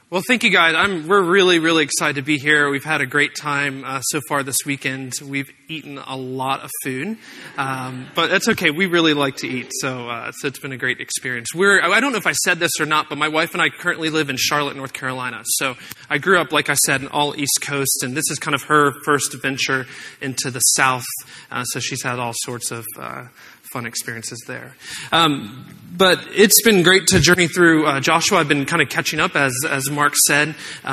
Well, thank you guys. We're really, really excited to be here. We've had a great time so far this weekend. We've eaten a lot of food, but that's okay. We really like to eat, so it's been a great experience. I don't know if I said this or not, but my wife and I currently live in Charlotte, North Carolina. So I grew up, like I said, in all East Coast, and this is kind of her first venture into the South. So she's had all sorts of fun experiences there. But it's been great to journey through Joshua. I've been kind of catching up, as Mark said.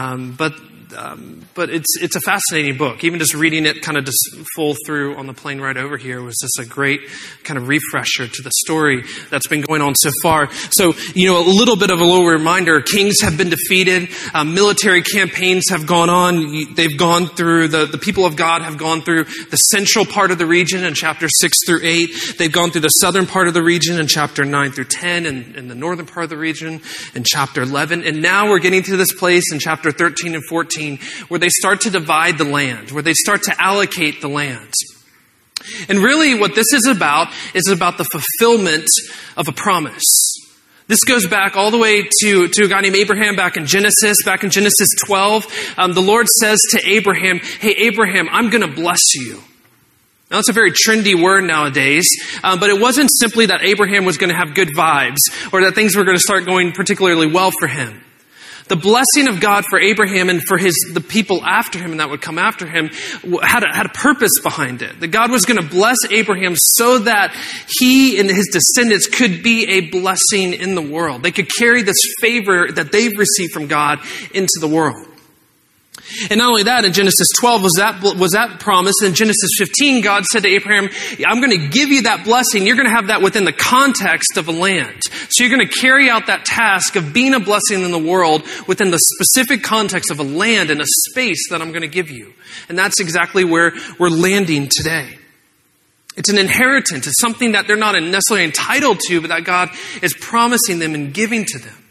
But it's a fascinating book. Even just reading it kind of just full through on the plane ride over here was just a great kind of refresher to the story that's been going on so far. So, a little bit of a little reminder. Kings have been defeated. Military campaigns have gone on. They've gone through, the people of God have gone through the central part of the region in chapter 6 through 8. They've gone through the southern part of the region in chapter 9 through 10, and the northern part of the region in chapter 11. And now we're getting to this place in chapter 13 and 14 where they start to divide the land, where they start to allocate the land. And really what this is about the fulfillment of a promise. This goes back all the way to a guy named Abraham back in Genesis 12. The Lord says to Abraham, "Hey, Abraham, I'm going to bless you." Now, that's a very trendy word nowadays, but it wasn't simply that Abraham was going to have good vibes or that things were going to start going particularly well for him. The blessing of God for Abraham and for the people after him and that would come after him had a purpose behind it. That God was going to bless Abraham so that he and his descendants could be a blessing in the world. They could carry this favor that they've received from God into the world. And not only that, in Genesis 12 was that promise. In Genesis 15, God said to Abraham, "I'm going to give you that blessing. You're going to have that within the context of a land. So you're going to carry out that task of being a blessing in the world within the specific context of a land and a space that I'm going to give you." And that's exactly where we're landing today. It's an inheritance. It's something that they're not necessarily entitled to, but that God is promising them and giving to them.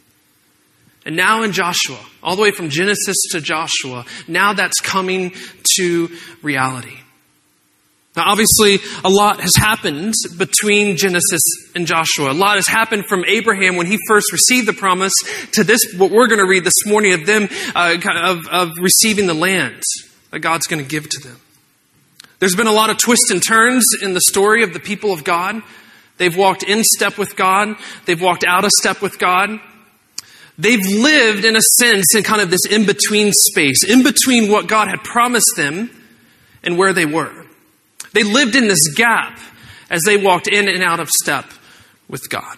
And now in Joshua, all the way from Genesis to Joshua, now that's coming to reality. Now obviously, a lot has happened between Genesis and Joshua. A lot has happened from Abraham when he first received the promise to this, what we're going to read this morning of them, of receiving the land that God's going to give to them. There's been a lot of twists and turns in the story of the people of God. They've walked in step with God. They've walked out of step with God. They've lived, in a sense, in kind of this in-between space, in between what God had promised them and where they were. They lived in this gap as they walked in and out of step with God.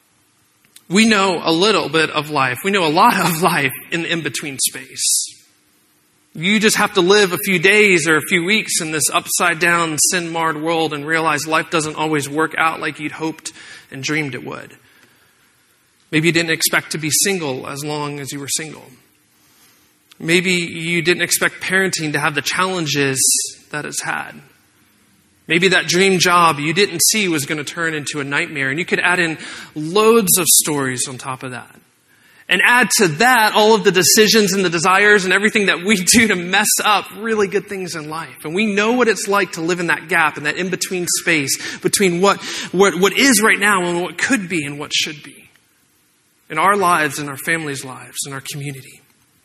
We know a little bit of life. We know a lot of life in the in-between space. You just have to live a few days or a few weeks in this upside-down, sin-marred world and realize life doesn't always work out like you'd hoped and dreamed it would. Maybe you didn't expect to be single as long as you were single. Maybe you didn't expect parenting to have the challenges that it's had. Maybe that dream job you didn't see was going to turn into a nightmare. And you could add in loads of stories on top of that. And add to that all of the decisions and the desires and everything that we do to mess up really good things in life. And we know what it's like to live in that gap, in that in-between space between what is right now and what could be and what should be. In our lives, in our families' lives, in our community.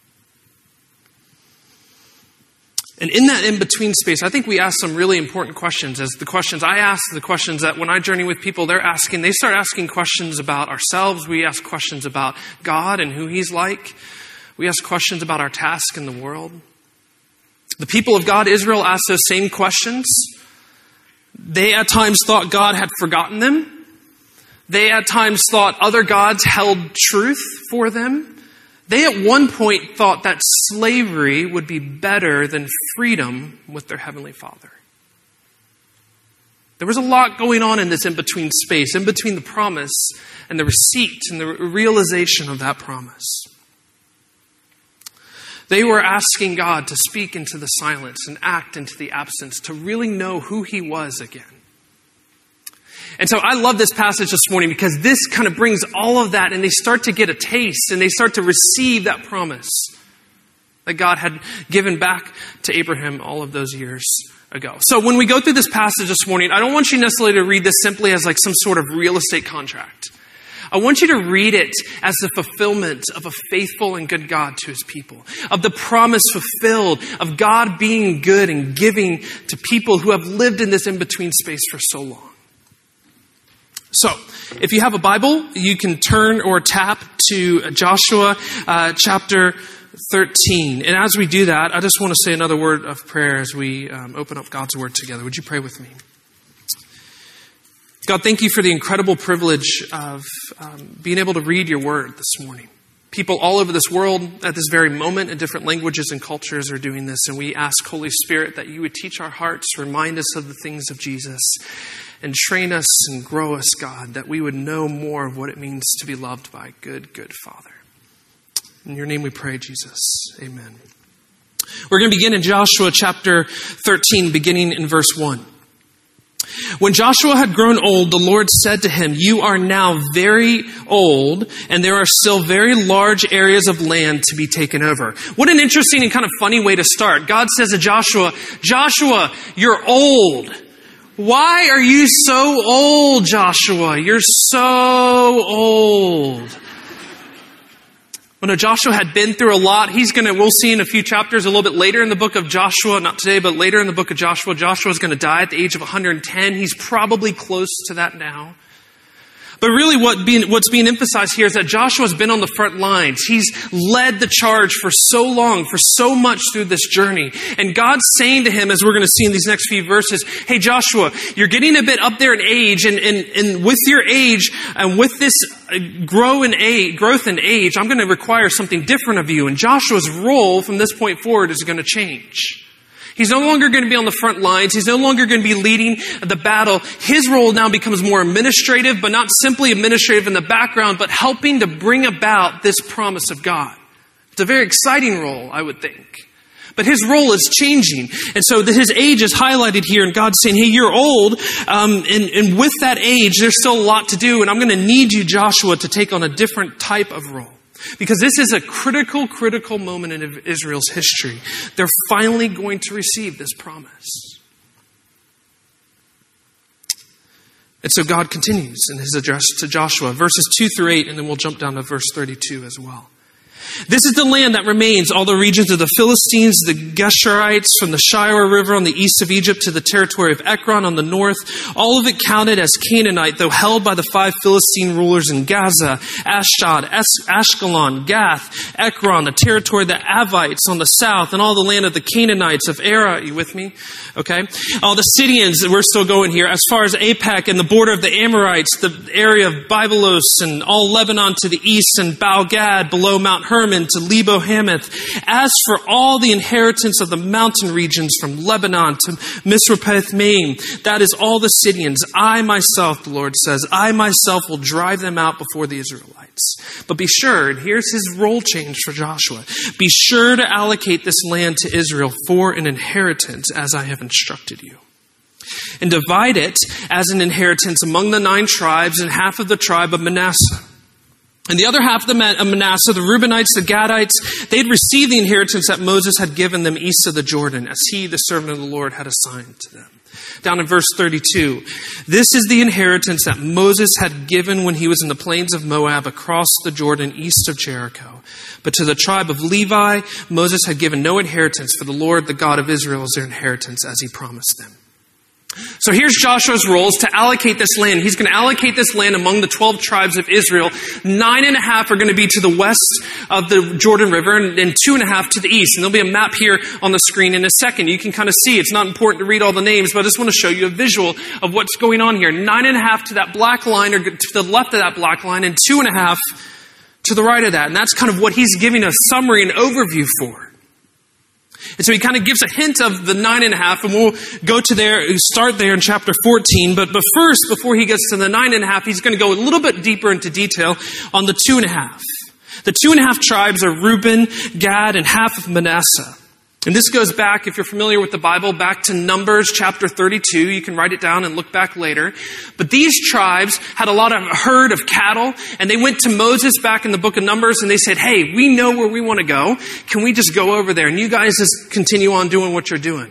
And in that in-between space, I think we ask some really important questions. As the questions I ask, the questions that when I journey with people, they start asking questions about ourselves. We ask questions about God and who He's like. We ask questions about our task in the world. The people of God, Israel, asked those same questions. They at times thought God had forgotten them. They at times thought other gods held truth for them. They at one point thought that slavery would be better than freedom with their Heavenly Father. There was a lot going on in this in-between space, in between the promise and the receipt and the realization of that promise. They were asking God to speak into the silence and act into the absence, to really know who He was again. And so I love this passage this morning because this kind of brings all of that, and they start to get a taste and they start to receive that promise that God had given back to Abraham all of those years ago. So when we go through this passage this morning, I don't want you necessarily to read this simply as like some sort of real estate contract. I want you to read it as the fulfillment of a faithful and good God to his people, of the promise fulfilled of God being good and giving to people who have lived in this in-between space for so long. So, if you have a Bible, you can turn or tap to Joshua chapter 13. And as we do that, I just want to say another word of prayer as we open up God's word together. Would you pray with me? God, thank you for the incredible privilege of being able to read your word this morning. People all over this world at this very moment in different languages and cultures are doing this. And we ask, Holy Spirit, that you would teach our hearts, remind us of the things of Jesus, and train us and grow us, God, that we would know more of what it means to be loved by a good, good Father. In your name we pray, Jesus. Amen. We're going to begin in Joshua chapter 13, beginning in verse 1. When Joshua had grown old, the Lord said to him, "You are now very old, and there are still very large areas of land to be taken over." What an interesting and kind of funny way to start. God says to Joshua, "Joshua, you're old. Why are you so old, Joshua? You're so old." Well, no, Joshua had been through a lot. We'll see in a few chapters a little bit later in the book of Joshua, not today, but later in the book of Joshua, Joshua's going to die at the age of 110. He's probably close to that now. But really what's being emphasized here is that Joshua's been on the front lines. He's led the charge for so long, for so much through this journey. And God's saying to him, as we're going to see in these next few verses, "Hey Joshua, you're getting a bit up there in age, and with your age, and with this growth in age, I'm going to require something different of you." And Joshua's role from this point forward is going to change. He's no longer going to be on the front lines. He's no longer going to be leading the battle. His role now becomes more administrative, but not simply administrative in the background, but helping to bring about this promise of God. It's a very exciting role, I would think. But his role is changing. And so his age is highlighted here, and God's saying, "Hey, you're old, and with that age, there's still a lot to do, and I'm going to need you, Joshua, to take on a different type of role." Because this is a critical moment in Israel's history. They're finally going to receive this promise. And so God continues in his address to Joshua, verses 2 through 8, and then we'll jump down to verse 32 as well. "This is the land that remains, all the regions of the Philistines, the Geshurites, from the Shire River on the east of Egypt to the territory of Ekron on the north, all of it counted as Canaanite, though held by the 5 Philistine rulers in Gaza, Ashdod, Ashkelon, Gath, Ekron, the territory of the Avites on the south, and all the land of the Canaanites of Arah." Are you with me? Okay. "All the Sidonians," we're still going here, "as far as Apec and the border of the Amorites, the area of Byblos, and all Lebanon to the east, and Baal-Gad below Mount Hermon to Lebo Hamath. As for all the inheritance of the mountain regions from Lebanon to Misrephoth-Maim, that is all the Sidonians. I myself," the Lord says, "I myself will drive them out before the Israelites. But be sure," and here's his role change for Joshua, "be sure to allocate this land to Israel for an inheritance as I have instructed you. And divide it as an inheritance among the 9 tribes and half of the tribe of Manasseh. And the other half of Manasseh, the Reubenites, the Gadites, they'd received the inheritance that Moses had given them east of the Jordan, as he, the servant of the Lord, had assigned to them." Down in verse 32, "This is the inheritance that Moses had given when he was in the plains of Moab across the Jordan east of Jericho. But to the tribe of Levi, Moses had given no inheritance, for the Lord, the God of Israel, is their inheritance, as he promised them." So here's Joshua's role, is to allocate this land. He's going to allocate this land among the 12 tribes of Israel. 9.5 are going to be to the west of the Jordan River, and 2.5 to the east. And there'll be a map here on the screen in a second. You can kind of see, it's not important to read all the names, but I just want to show you a visual of what's going on here. 9.5 to that black line, or to the left of that black line, and 2.5 to the right of that. And that's kind of what he's giving a summary and overview for. And so he kind of gives a hint of the 9.5, and we'll start there in chapter 14. But first, before he gets to the 9.5, he's going to go a little bit deeper into detail on the 2.5. The 2.5 tribes are Reuben, Gad, and half of Manasseh. And this goes back, if you're familiar with the Bible, back to Numbers chapter 32. You can write it down and look back later. But these tribes had a herd of cattle, and they went to Moses back in the book of Numbers, and they said, "Hey, we know where we want to go. Can we just go over there? And you guys just continue on doing what you're doing."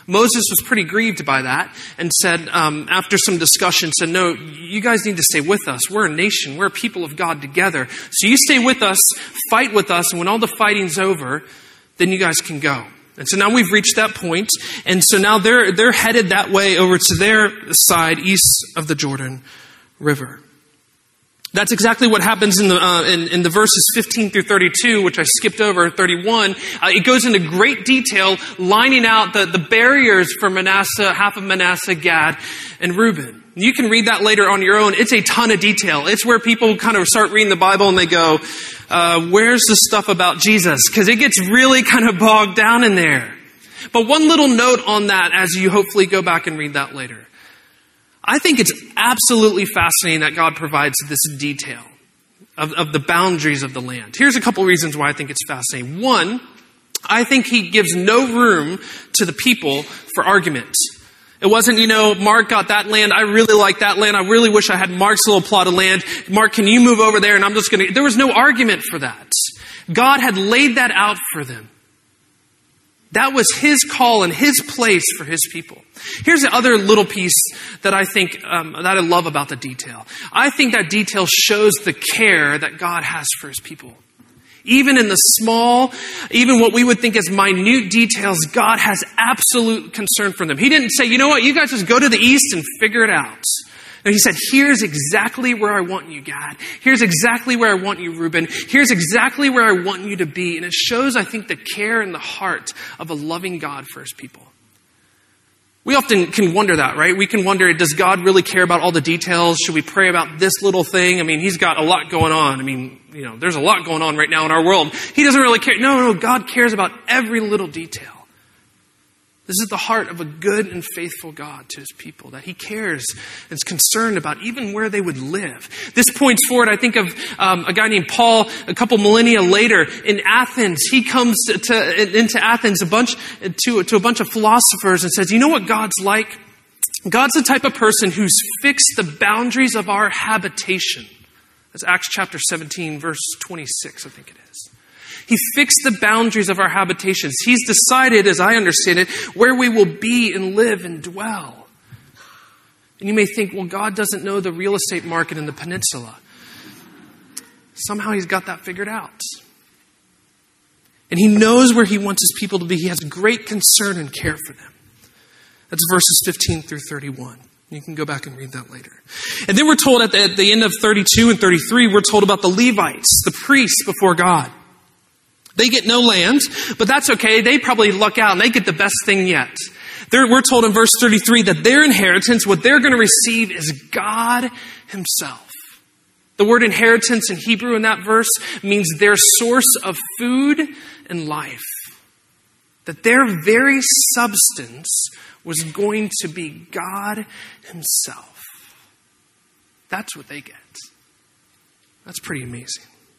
Moses was pretty grieved by that and said, after some discussion, said, no, you guys need to stay with us. We're a nation. We're a people of God together. So you stay with us, fight with us, and when all the fighting's over, then you guys can go. And so now we've reached that point, and so now they're headed that way over to their side, east of the Jordan River. That's exactly what happens in the verses 15 through 32, which I skipped over, 31. It goes into great detail, lining out the barriers for Manasseh, half of Manasseh, Gad, and Reuben. You can read that later on your own. It's a ton of detail. It's where people kind of start reading the Bible and they go, where's the stuff about Jesus? Because it gets really kind of bogged down in there. But one little note on that as you hopefully go back and read that later. I think it's absolutely fascinating that God provides this detail of the boundaries of the land. Here's a couple reasons why I think it's fascinating. One, I think he gives no room to the people for argument. It wasn't, Mark got that land. I really like that land. I really wish I had Mark's little plot of land. Mark, can you move over there? And I'm just going to... There was no argument for that. God had laid that out for them. That was his call and his place for his people. Here's the other little piece that I think, that I love about the detail. I think that detail shows the care that God has for his people. Even in the small, even what we would think as minute details, God has absolute concern for them. He didn't say, you know what, you guys just go to the east and figure it out. No, he said, here's exactly where I want you, Gad. Here's exactly where I want you, Reuben. Here's exactly where I want you to be. And it shows, I think, the care and the heart of a loving God for his people. We often can wonder that, right? We can wonder, does God really care about all the details? Should we pray about this little thing? I mean, he's got a lot going on. I mean, there's a lot going on right now in our world. He doesn't really care. No, God cares about every little detail. This is the heart of a good and faithful God to his people, that he cares and is concerned about even where they would live. This points forward, I think, of a guy named Paul a couple millennia later in Athens. He comes into Athens to a bunch of philosophers and says, you know what God's like? God's the type of person who's fixed the boundaries of our habitation. That's Acts chapter 17, verse 26, I think it is. He fixed the boundaries of our habitations. He's decided, as I understand it, where we will be and live and dwell. And you may think, well, God doesn't know the real estate market in the peninsula. Somehow he's got that figured out. And he knows where he wants his people to be. He has great concern and care for them. That's verses 15 through 31. You can go back and read that later. And then we're told at the end of 32 and 33, we're told about the Levites, the priests before God. They get no land, but that's okay. They probably luck out and they get the best thing yet. We're told in verse 33 that their inheritance, what they're going to receive, is God himself. The word inheritance in Hebrew in that verse means their source of food and life. That their very substance was going to be God himself. That's what they get. That's pretty amazing.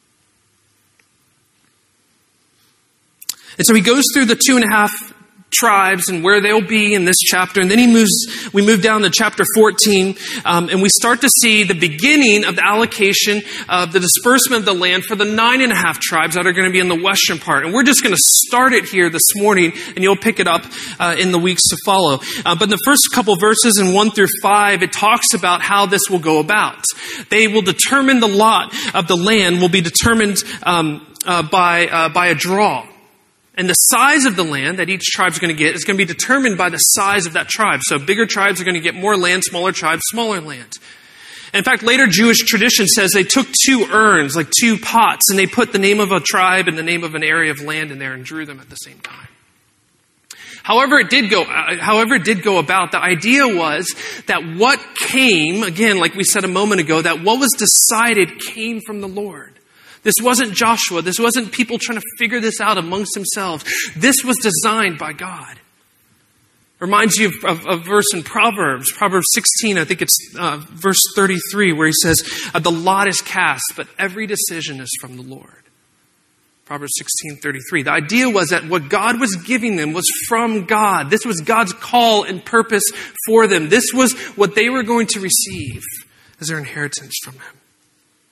And so he goes through the 2.5 tribes and where they'll be in this chapter. And then we move down to chapter 14, and we start to see the beginning of the allocation of the disbursement of the land for the 9.5 tribes that are going to be in the western part. And we're just going to start it here this morning, and you'll pick it up in the weeks to follow. But in the first couple verses in 1 through 5, it talks about how this will go about. They will determine the lot of the land will be determined by a draw. And the size of the land that each tribe is going to get is going to be determined by the size of that tribe. So bigger tribes are going to get more land, smaller tribes, smaller land. And in fact, later Jewish tradition says they took 2 urns, like 2 pots, and they put the name of a tribe and the name of an area of land in there and drew them at the same time. However it did go about, the idea was that what came, again, like we said a moment ago, that what was decided came from the Lord. This wasn't Joshua. This wasn't people trying to figure this out amongst themselves. This was designed by God. Reminds you of a verse in Proverbs 16, I think it's verse 33, where he says, the lot is cast, but every decision is from the Lord. Proverbs 16:33. The idea was that what God was giving them was from God. This was God's call and purpose for them. This was what they were going to receive as their inheritance from him.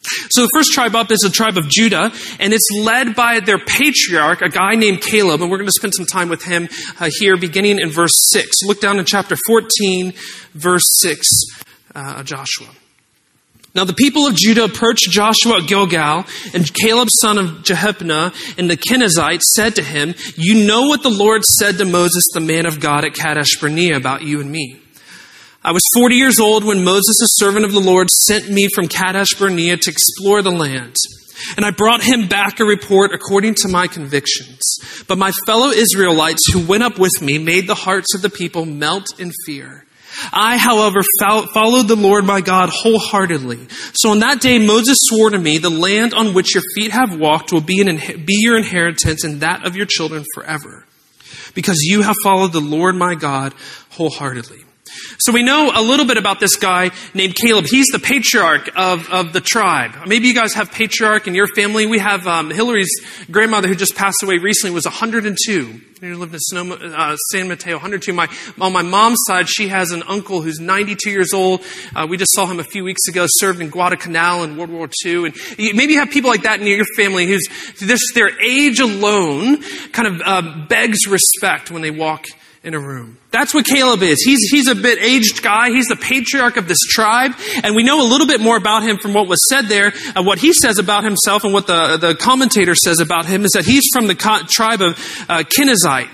So the first tribe up is the tribe of Judah, and it's led by their patriarch, a guy named Caleb, and we're going to spend some time with him here beginning in verse 6. Look down in chapter 14, verse 6, Joshua. Now the people of Judah approached Joshua at Gilgal, and Caleb son of Jephunneh and the Kenizzite said to him, "You know what the Lord said to Moses, the man of God, at Kadesh Barnea about you and me. I was 40 years old when Moses, the servant of the Lord, sent me from Kadesh Barnea to explore the land. And I brought him back a report according to my convictions. But my fellow Israelites who went up with me made the hearts of the people melt in fear. I, however, followed the Lord my God wholeheartedly. So on that day Moses swore to me, the land on which your feet have walked will be your inheritance and that of your children forever, because you have followed the Lord my God wholeheartedly." So we know a little bit about this guy named Caleb. He's the patriarch of the tribe. Maybe you guys have patriarch in your family. We have Hillary's grandmother who just passed away recently was 102. She lived in San Mateo, 102. On my mom's side, she has an uncle who's 92 years old. We just saw him a few weeks ago, served in Guadalcanal in World War II. And maybe you have people like that in your family who's their age alone kind of begs respect when they walk in a room. That's what Caleb is. He's a bit aged guy. He's the patriarch of this tribe. And we know a little bit more about him from what was said there. What he says about himself and what the commentator says about him is that he's from the tribe of Kenizzite.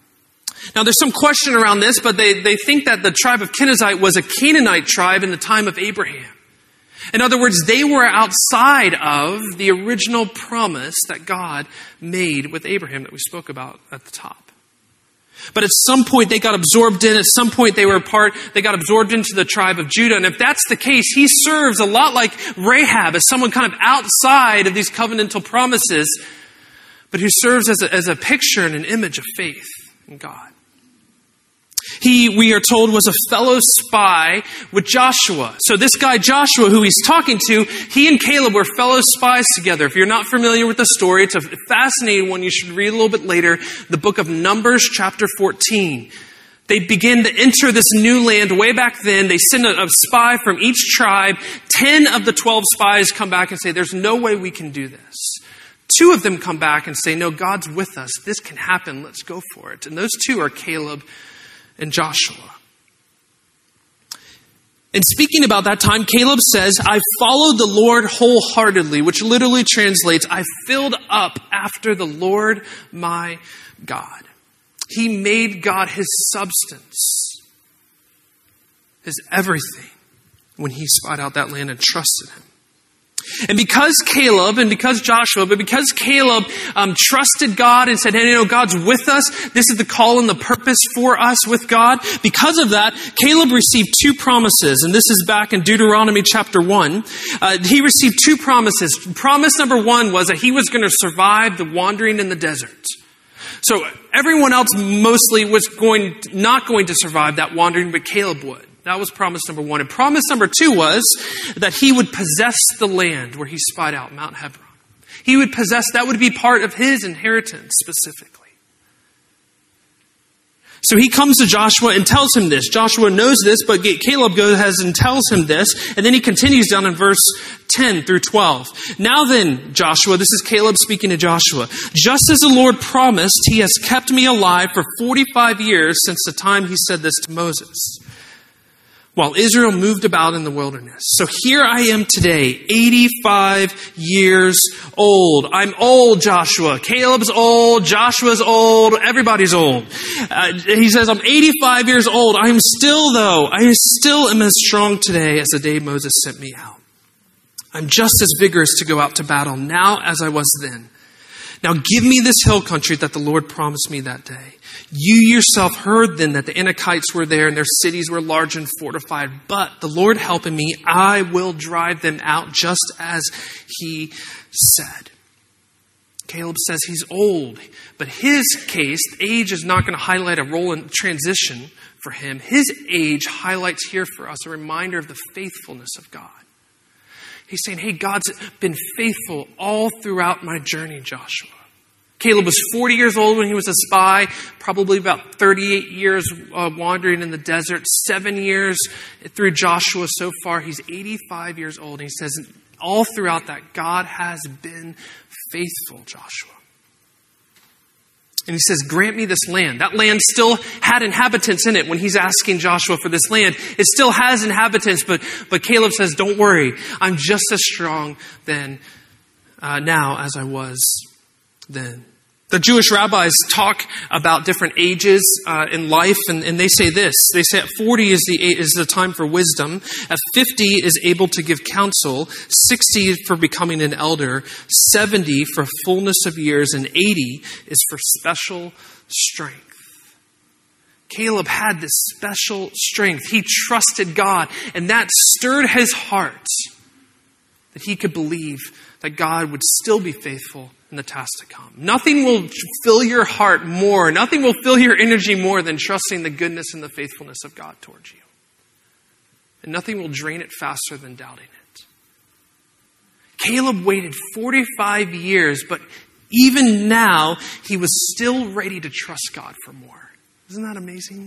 Now there's some question around this, but they think that the tribe of Kenizzite was a Canaanite tribe in the time of Abraham. In other words, they were outside of the original promise that God made with Abraham that we spoke about at the top. But at some point they got absorbed in, at some point they got absorbed into the tribe of Judah. And if that's the case, he serves a lot like Rahab as someone kind of outside of these covenantal promises, but who serves as a picture and an image of faith in God. He, we are told, was a fellow spy with Joshua. So this guy Joshua, who he's talking to, he and Caleb were fellow spies together. If you're not familiar with the story, it's a fascinating one. You should read a little bit later, the book of Numbers, chapter 14. They begin to enter this new land way back then. They send a spy from each tribe. 10 of the 12 spies come back and say, "There's no way we can do this." 2 of them come back and say, "No, God's with us. This can happen. Let's go for it." And those 2 are Caleb and Joshua. And speaking about that time, Caleb says, "I followed the Lord wholeheartedly," which literally translates, "I filled up after the Lord my God." He made God his substance, his everything, when he spied out that land and trusted him. And because Caleb trusted God and said, "Hey, God's with us. This is the call and the purpose for us with God." Because of that, Caleb received 2 promises. And this is back in Deuteronomy chapter 1. He received 2 promises. Promise number 1 was that he was going to survive the wandering in the desert. So everyone else mostly was not going to survive that wandering, but Caleb would. That was promise number 1. And promise number 2 was that he would possess the land where he spied out, Mount Hebron. He would possess, that would be part of his inheritance specifically. So he comes to Joshua and tells him this. Joshua knows this, but Caleb goes ahead and tells him this. And then he continues down in verse 10 through 12. "Now then, Joshua," this is Caleb speaking to Joshua, "just as the Lord promised, he has kept me alive for 45 years since the time he said this to Moses, while Israel moved about in the wilderness. So here I am today, 85 years old." I'm old, Joshua. Caleb's old. Joshua's old. Everybody's old. He says, "I'm 85 years old. I still am as strong today as the day Moses sent me out. I'm just as vigorous to go out to battle now as I was then. Now give me this hill country that the Lord promised me that day. You yourself heard then that the Anakites were there and their cities were large and fortified. But the Lord helping me, I will drive them out just as he said." Caleb says he's old, but his case, age is not going to highlight a role in transition for him. His age highlights here for us a reminder of the faithfulness of God. He's saying, "Hey, God's been faithful all throughout my journey, Joshua." Caleb was 40 years old when he was a spy, probably about 38 years wandering in the desert, 7 years through Joshua so far. He's 85 years old. And he says, all throughout that, God has been faithful, Joshua. And he says, grant me this land. That land still had inhabitants in it when he's asking Joshua for this land. It still has inhabitants, but Caleb says, don't worry. I'm just as strong now as I was then. The Jewish rabbis talk about different ages in life, and they say this. They say at 40 is the time for wisdom. At 50 is able to give counsel. 60 for becoming an elder. 70 for fullness of years. And 80 is for special strength. Caleb had this special strength. He trusted God, and that stirred his heart that he could believe that God would still be faithful in the task to come. Nothing will fill your heart more, nothing will fill your energy more than trusting the goodness and the faithfulness of God towards you. And nothing will drain it faster than doubting it. Caleb waited 45 years, but even now, he was still ready to trust God for more. Isn't that amazing?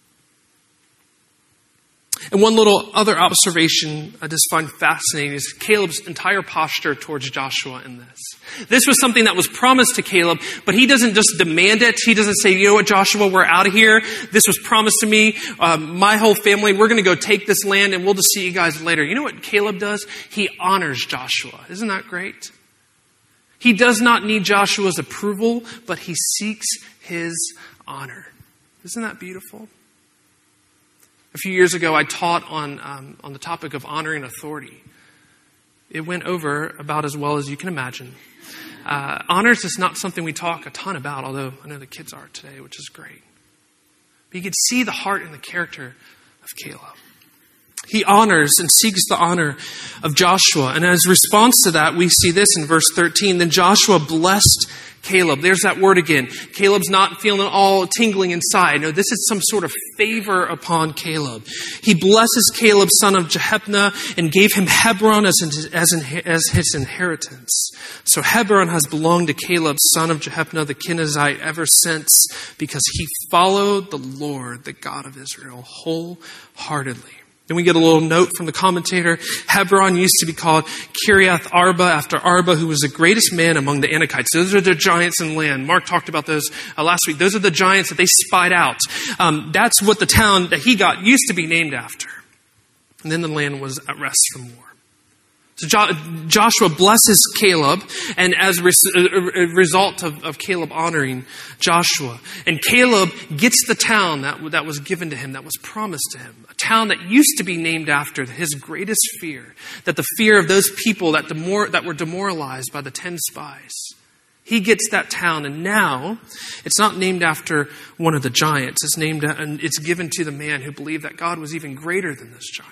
And one little other observation I just find fascinating is Caleb's entire posture towards Joshua in this. This was something that was promised to Caleb, but he doesn't just demand it. He doesn't say, you know what, Joshua, we're out of here. This was promised to me. My whole family, we're going to go take this land and we'll just see you guys later. You know what Caleb does? He honors Joshua. Isn't that great? He does not need Joshua's approval, but he seeks his honor. Isn't that beautiful? A few years ago, I taught on the topic of honoring authority. It went over about as well as you can imagine. Honors is not something we talk a ton about, although I know the kids are today, which is great. But you could see the heart and the character of Caleb. He honors and seeks the honor of Joshua. And as a response to that, we see this in verse 13. Then Joshua blessed Caleb. There's that word again. Caleb's not feeling all tingling inside. No, this is some sort of favor upon Caleb. He blesses Caleb, son of Jephunneh, and gave him Hebron as his inheritance. So Hebron has belonged to Caleb, son of Jephunneh, the Kenizzite, ever since, because he followed the Lord, the God of Israel, wholeheartedly. Then we get a little note from the commentator. Hebron used to be called Kiriath Arba, after Arba, who was the greatest man among the Anakites. Those are the giants in land. Mark talked about those last week. Those are the giants that they spied out. That's what the town that he got used to be named after. And then the land was at rest from war. So Joshua blesses Caleb, and as a result of Caleb honoring Joshua. And Caleb gets the town that was given to him, that was promised to him. A town that used to be named after his greatest fear. That the fear of those people that were demoralized by the 10 spies. He gets that town, and now it's not named after one of the giants. It's given to the man who believed that God was even greater than those giants.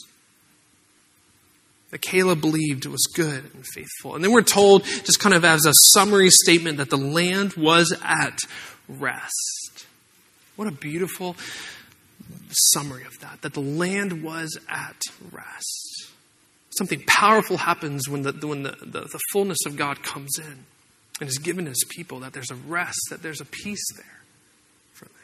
That Caleb believed it was good and faithful. And then we're told, just kind of as a summary statement, that the land was at rest. What a beautiful summary of that. That the land was at rest. Something powerful happens when the fullness of God comes in and is given to his people. That there's a rest, that there's a peace there for them.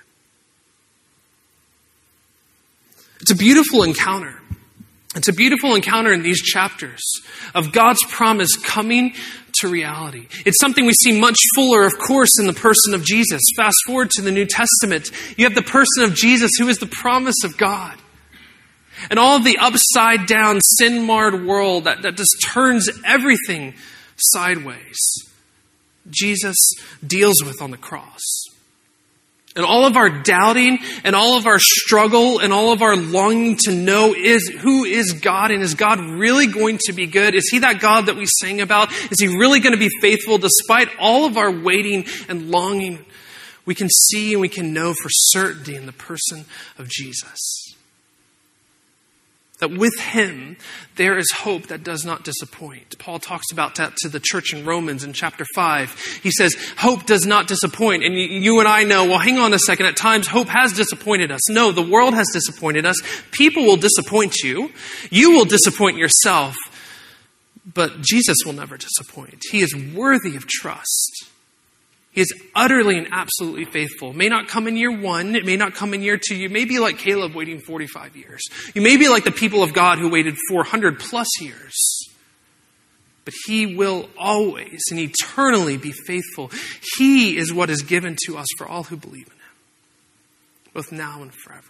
It's a beautiful encounter. It's a beautiful encounter in these chapters of God's promise coming to reality. It's something we see much fuller, of course, in the person of Jesus. Fast forward to the New Testament. You have the person of Jesus who is the promise of God. And all of the upside down, sin-marred world that just turns everything sideways. Jesus deals with on the cross. And all of our doubting and all of our struggle and all of our longing to know is who is God, and is God really going to be good? Is he that God that we sang about? Is he really going to be faithful despite all of our waiting and longing? We can see and we can know for certainty in the person of Jesus. That with him, there is hope that does not disappoint. Paul talks about that to the church in Romans in chapter 5. He says, hope does not disappoint. And you and I know, well, hang on a second. At times, hope has disappointed us. No, the world has disappointed us. People will disappoint you. You will disappoint yourself. But Jesus will never disappoint. He is worthy of trust. He is utterly and absolutely faithful. It may not come in year 1. It may not come in year 2. You may be like Caleb waiting 45 years. You may be like the people of God who waited 400 plus years. but he will always and eternally be faithful. He is what is given to us for all who believe in him, both now and forever.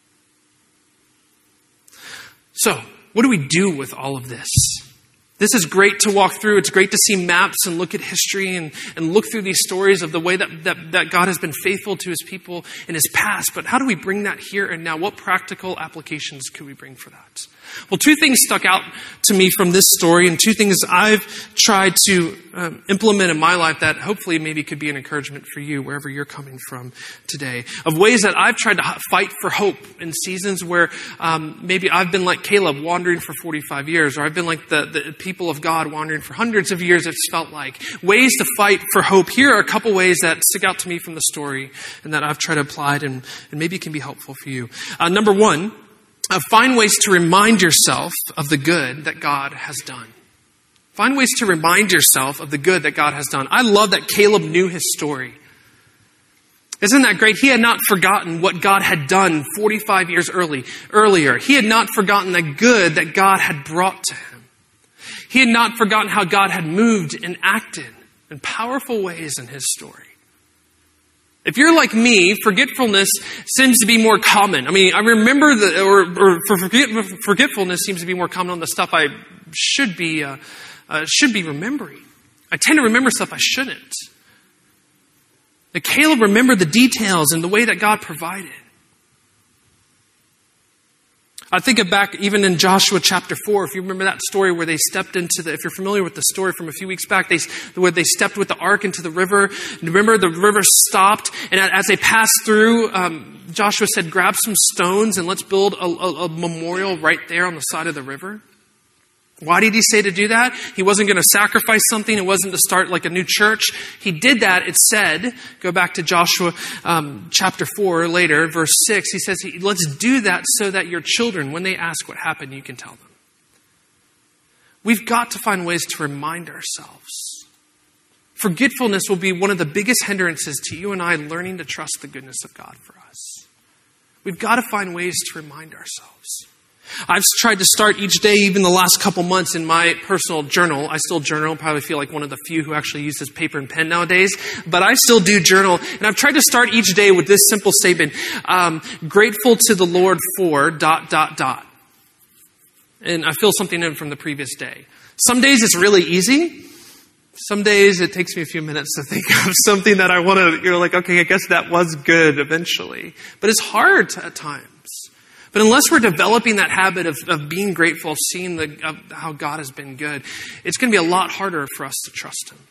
So, what do we do with all of this? This is great to walk through. It's great to see maps and look at history and look through these stories of the way that God has been faithful to his people in his past. But how do we bring that here and now? What practical applications could we bring for that? Well, two things stuck out to me from this story, and two things I've tried to implement in my life that hopefully maybe could be an encouragement for you wherever you're coming from today. Of ways that I've tried to fight for hope in seasons where maybe I've been like Caleb, wandering for 45 years, or I've been like the people of God wandering for hundreds of years, it's felt like. Ways to fight for hope. Here are a couple ways that stick out to me from the story and that I've tried to apply and maybe can be helpful for you. Number one, find ways to remind yourself of the good that God has done. Find ways to remind yourself of the good that God has done. I love that Caleb knew his story. Isn't that great? He had not forgotten what God had done 45 years earlier. He had not forgotten the good that God had brought to him. He had not forgotten how God had moved and acted in powerful ways in his story. If you're like me, forgetfulness seems to be more common. I mean, I remember forgetfulness seems to be more common on the stuff I should be remembering. I tend to remember stuff I shouldn't. But Caleb remembered the details and the way that God provided. I think of back even in Joshua chapter 4, if you remember that story where they stepped into if you're familiar with the story from a few weeks back, where they stepped with the ark into the river. And remember, the river stopped, and as they passed through, Joshua said, grab some stones and let's build a memorial right there on the side of the river. Why did he say to do that? He wasn't going to sacrifice something. It wasn't to start like a new church. He did that. It said, go back to Joshua chapter 4 later, verse 6. He says, let's do that so that your children, when they ask what happened, you can tell them. We've got to find ways to remind ourselves. Forgetfulness will be one of the biggest hindrances to you and I learning to trust the goodness of God for us. We've got to find ways to remind ourselves. I've tried to start each day, even the last couple months, in my personal journal. I still journal. Probably feel like one of the few who actually uses paper and pen nowadays. But I still do journal. And I've tried to start each day with this simple statement. Grateful to the Lord for ... And I feel something in from the previous day. Some days it's really easy. Some days it takes me a few minutes to think of something that I want to, you're like, okay, I guess that was good eventually. But it's hard at times. But unless we're developing that habit of being grateful, of seeing how God has been good, it's going to be a lot harder for us to trust him.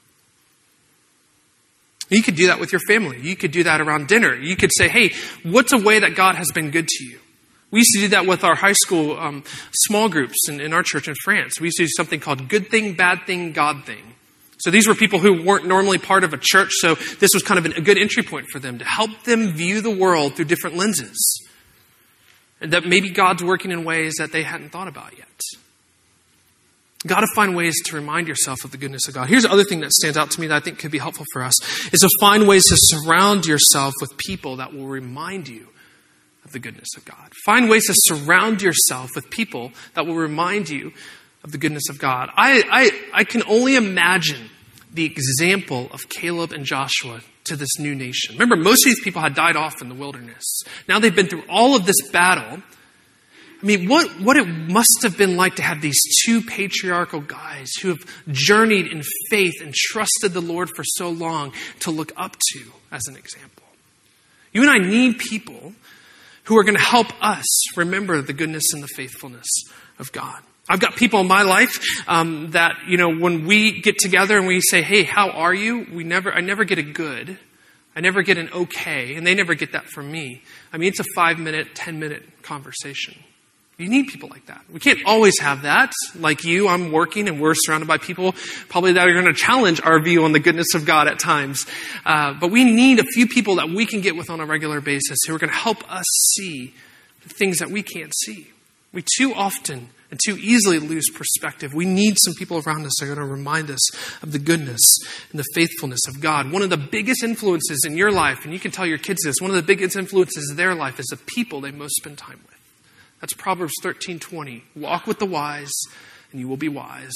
You could do that with your family. You could do that around dinner. You could say, hey, what's a way that God has been good to you? We used to do that with our high school small groups in our church in France. We used to do something called good thing, bad thing, God thing. So these were people who weren't normally part of a church, so this was kind of a good entry point for them to help them view the world through different lenses. And that maybe God's working in ways that they hadn't thought about yet. Got to find ways to remind yourself of the goodness of God. Here's the other thing that stands out to me that I think could be helpful for us, is to find ways to surround yourself with people that will remind you of the goodness of God. Find ways to surround yourself with people that will remind you of the goodness of God. I can only imagine the example of Caleb and Joshua to this new nation. Remember, most of these people had died off in the wilderness. Now they've been through all of this battle. I mean, what it must have been like to have these two patriarchal guys who have journeyed in faith and trusted the Lord for so long to look up to as an example. You and I need people who are going to help us remember the goodness and the faithfulness of God. I've got people in my life that, when we get together and we say, hey, how are you? I never get a good. I never get an okay. And they never get that from me. I mean, it's a 5-minute, 10-minute conversation. You need people like that. We can't always have that. Like you, I'm working and we're surrounded by people probably that are going to challenge our view on the goodness of God at times. But we need a few people that we can get with on a regular basis who are going to help us see the things that we can't see. We too often and too easily lose perspective. We need some people around us that are going to remind us of the goodness and the faithfulness of God. One of the biggest influences in your life, and you can tell your kids this, one of the biggest influences in their life is the people they most spend time with. That's Proverbs 13:20. Walk with the wise, and you will be wise.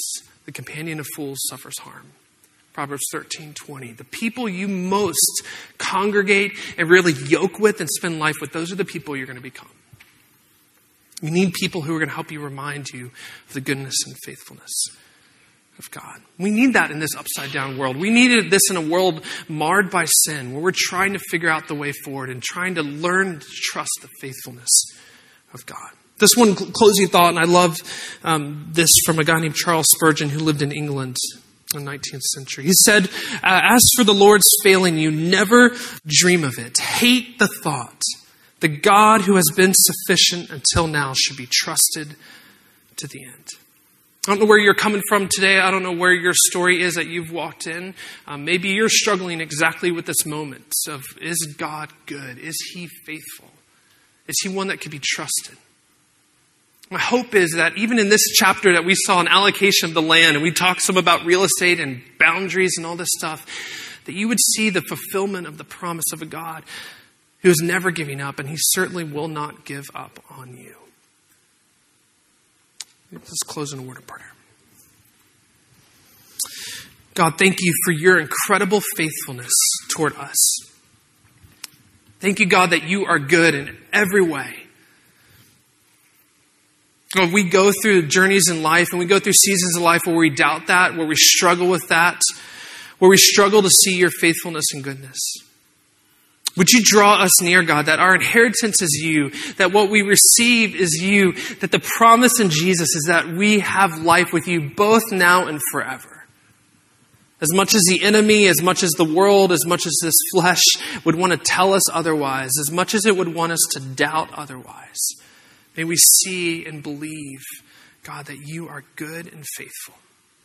The companion of fools suffers harm. Proverbs 13:20. The people you most congregate and really yoke with and spend life with, those are the people you're going to become. You need people who are going to help you remind you of the goodness and faithfulness of God. We need that in this upside down world. We needed this in a world marred by sin, where we're trying to figure out the way forward and trying to learn to trust the faithfulness of God. This one closing thought, and I love this from a guy named Charles Spurgeon who lived in England in the 19th century. He said, as for the Lord's failing you, never dream of it. Hate the thought. The God who has been sufficient until now should be trusted to the end. I don't know where you're coming from today. I don't know where your story is that you've walked in. Maybe you're struggling exactly with this moment of, is God good? Is he faithful? Is he one that can be trusted? My hope is that even in this chapter that we saw an allocation of the land, and we talked some about real estate and boundaries and all this stuff, that you would see the fulfillment of the promise of a God who is never giving up, and he certainly will not give up on you. Let's close in a word of prayer. God, thank you for your incredible faithfulness toward us. Thank you, God, that you are good in every way. When we go through journeys in life and we go through seasons of life where we doubt that, where we struggle with that, where we struggle to see your faithfulness and goodness. Would you draw us near, God, that our inheritance is you, that what we receive is you, that the promise in Jesus is that we have life with you both now and forever. As much as the enemy, as much as the world, as much as this flesh would want to tell us otherwise, as much as it would want us to doubt otherwise, may we see and believe, God, that you are good and faithful.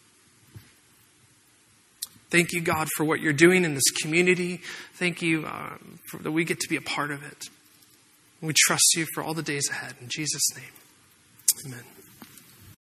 Thank you, God, for what you're doing in this community. Thank you that we get to be a part of it. We trust you for all the days ahead. In Jesus' name, amen.